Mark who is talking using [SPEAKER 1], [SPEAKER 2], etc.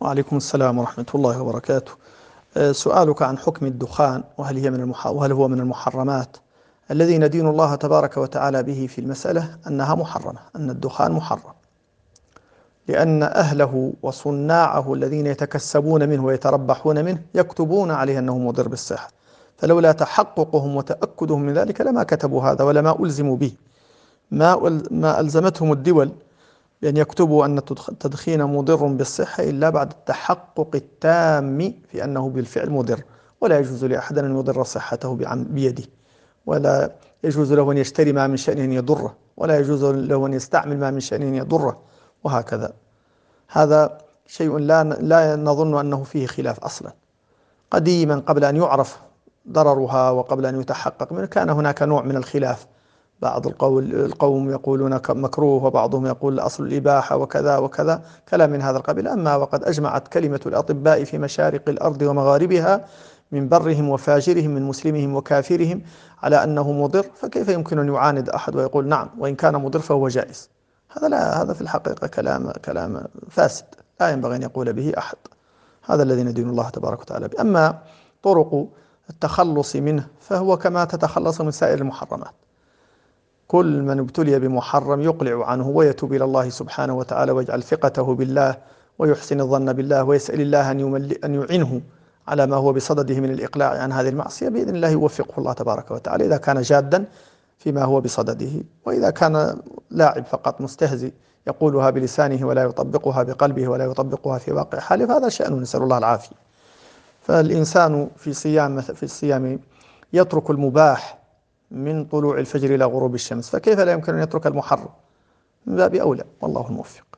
[SPEAKER 1] وعليكم السلام ورحمة الله وبركاته. سؤالك عن حكم الدخان، وهل هو من المحرمات. الذي ندين الله تبارك وتعالى به في المسألة أنها محرمة، أن الدخان محرم، لأن أهله وصناعه الذين يتكسبون منه ويتربحون منه يكتبون عليه أنه مضر بالصحة، فلولا تحققهم وتأكدهم من ذلك لما كتبوا هذا ولا ما ألزموا به. ما ألزمتهم الدول بأن يكتبوا أن التدخين مضر بالصحة إلا بعد التحقق التام في أنه بالفعل مضر. ولا يجوز لأحد أن يضر صحته بيده، ولا يجوز له أن يشتري ما من شأنه أن يضره، ولا يجوز له أن يستعمل ما من شأنه أن يضره، وهكذا. هذا شيء لا نظن أنه فيه خلاف أصلا. قديما قبل أن يعرف ضررها وقبل أن يتحقق منه كان هناك نوع من الخلاف. بعض القوم يقولون مكروه، وبعضهم يقول أصل الإباحة وكذا وكذا، كلام من هذا القبيل. أما وقد أجمعت كلمة الأطباء في مشارق الأرض ومغاربها من برهم وفاجرهم، من مسلمهم وكافرهم، على أنه مضر، فكيف يمكن أن يعاند أحد ويقول نعم وإن كان مضر فهو جائز؟ هذا لا، هذا في الحقيقة كلام فاسد لا ينبغي أن يقول به أحد. هذا الذي ندين الله تبارك وتعالى به. أما طرق التخلص منه فهو كما تتخلص من سائر المحرمات. كل من ابتلي بمحرم يقلع عنه ويتوب إلى الله سبحانه وتعالى ويجعل ثقته بالله ويحسن الظن بالله ويسأل الله أن يعنه على ما هو بصدده من الإقلاع عن هذه المعصية، بإذن الله يوفقه الله تبارك وتعالى إذا كان جادا فيما هو بصدده. وإذا كان لاعب فقط مستهزئ يقولها بلسانه ولا يطبقها بقلبه ولا يطبقها في واقع حاله، فهذا شأنه، نسأل الله العافية. فالإنسان في الصيام يترك المباح من طلوع الفجر إلى غروب الشمس، فكيف لا يمكن أن يترك المحرم؟ من باب أولى، والله الموفق.